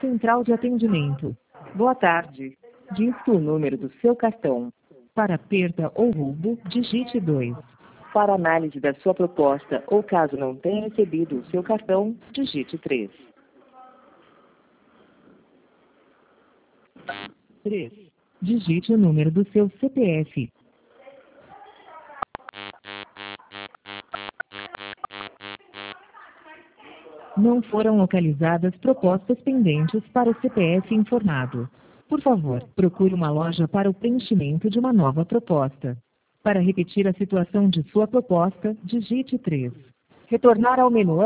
Central de atendimento. Boa tarde. Diz o número do seu cartão. Para perda ou roubo, digite 2. Para análise da sua proposta ou caso não tenha recebido o seu cartão, digite 3. 3. Digite o número do seu CPF. Não foram localizadas propostas pendentes para o CPF informado. Por favor, procure uma loja para o preenchimento de uma nova proposta. Para repetir a situação de sua proposta, digite 3. Retornar ao menu